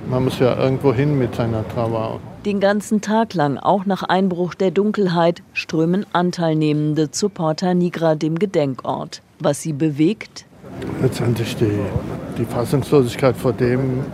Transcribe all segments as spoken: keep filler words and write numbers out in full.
Man muss ja irgendwo hin mit seiner Trauer. Den ganzen Tag lang, auch nach Einbruch der Dunkelheit, strömen Anteilnehmende zu Porta Nigra, dem Gedenkort. Was sie bewegt? Letztendlich die, die Fassungslosigkeit vor dem,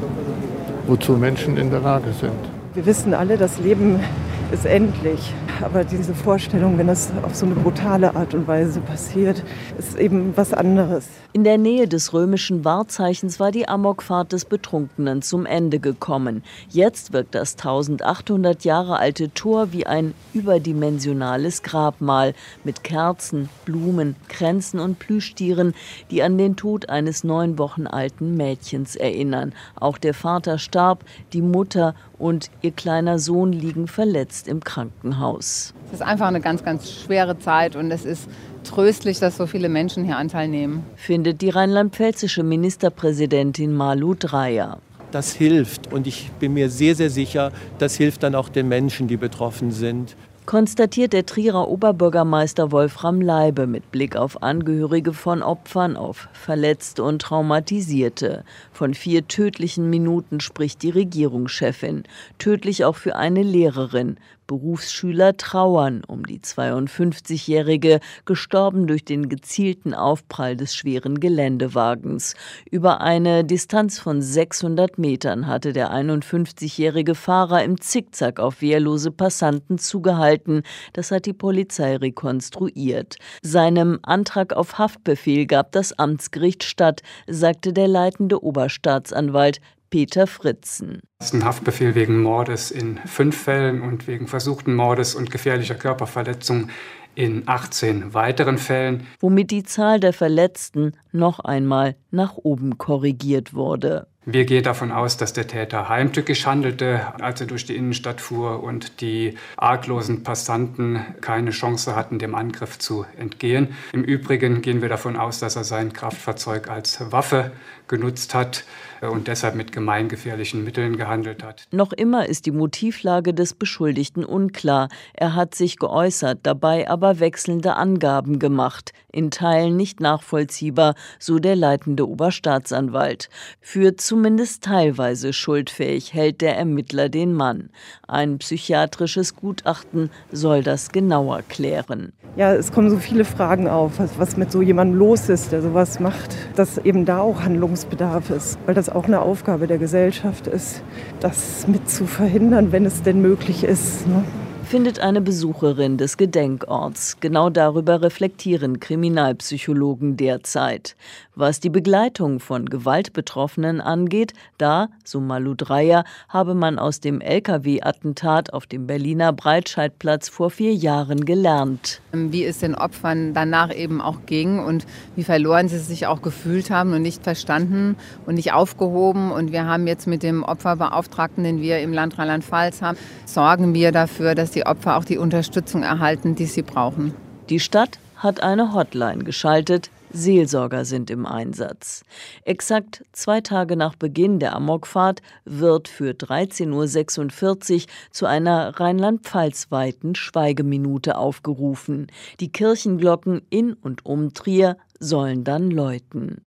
wozu Menschen in der Lage sind. Wir wissen alle, das Leben ist endlich. Aber diese Vorstellung, wenn das auf so eine brutale Art und Weise passiert, ist eben was anderes. In der Nähe des römischen Wahrzeichens war die Amokfahrt des Betrunkenen zum Ende gekommen. Jetzt wirkt das eintausendachthundert Jahre alte Tor wie ein überdimensionales Grabmal mit Kerzen, Blumen, Kränzen und Plüschtieren, die an den Tod eines neun Wochen alten Mädchens erinnern. Auch der Vater starb, die Mutter und ihr kleiner Sohn liegen verletzt im Krankenhaus. Es ist einfach eine ganz, ganz schwere Zeit und es ist tröstlich, dass so viele Menschen hier Anteil nehmen. Findet die rheinland-pfälzische Ministerpräsidentin Malu Dreyer. Das hilft und ich bin mir sehr, sehr sicher, das hilft dann auch den Menschen, die betroffen sind. Konstatiert der Trierer Oberbürgermeister Wolfram Leibe mit Blick auf Angehörige von Opfern, auf Verletzte und Traumatisierte. Von vier tödlichen Minuten spricht die Regierungschefin. Tödlich auch für eine Lehrerin. Berufsschüler trauern um die zweiundfünfzigjährige, gestorben durch den gezielten Aufprall des schweren Geländewagens. Über eine Distanz von sechshundert Metern hatte der einundfünfzigjährige Fahrer im Zickzack auf wehrlose Passanten zugehalten. Das hat die Polizei rekonstruiert. Seinem Antrag auf Haftbefehl gab das Amtsgericht statt, sagte der leitende Oberstaatsanwalt Peter Fritzen. Das ist ein Haftbefehl wegen Mordes in fünf Fällen und wegen versuchten Mordes und gefährlicher Körperverletzung in achtzehn weiteren Fällen. Womit die Zahl der Verletzten noch einmal nach oben korrigiert wurde. Wir gehen davon aus, dass der Täter heimtückisch handelte, als er durch die Innenstadt fuhr und die arglosen Passanten keine Chance hatten, dem Angriff zu entgehen. Im Übrigen gehen wir davon aus, dass er sein Kraftfahrzeug als Waffe genutzt hat und deshalb mit gemeingefährlichen Mitteln gehandelt hat. Noch immer ist die Motivlage des Beschuldigten unklar. Er hat sich geäußert, dabei aber wechselnde Angaben gemacht. In Teilen nicht nachvollziehbar, so der leitende Oberstaatsanwalt. Für zumindest teilweise schuldfähig hält der Ermittler den Mann. Ein psychiatrisches Gutachten soll das genauer klären. Ja, es kommen so viele Fragen auf, was, was mit so jemandem los ist, der sowas macht, dass eben da auch Handlungsbedarf ist, weil das auch eine Aufgabe der Gesellschaft ist, das mit zu verhindern, wenn es denn möglich ist, ne? Findet eine Besucherin des Gedenkorts. Genau darüber reflektieren Kriminalpsychologen derzeit. Was die Begleitung von Gewaltbetroffenen angeht, da, so Malu Dreyer, habe man aus dem L K W-Attentat auf dem Berliner Breitscheidplatz vor vier Jahren gelernt. Wie es den Opfern danach eben auch ging und wie verloren sie sich auch gefühlt haben und nicht verstanden und nicht aufgehoben. Und wir haben jetzt mit dem Opferbeauftragten, den wir im Land Rheinland-Pfalz haben, sorgen wir dafür, dass die Opfer auch die Unterstützung erhalten, die sie brauchen. Die Stadt hat eine Hotline geschaltet. Seelsorger sind im Einsatz. Exakt zwei Tage nach Beginn der Amokfahrt wird für dreizehn Uhr sechsundvierzig zu einer rheinland-pfalz-weiten Schweigeminute aufgerufen. Die Kirchenglocken in und um Trier sollen dann läuten.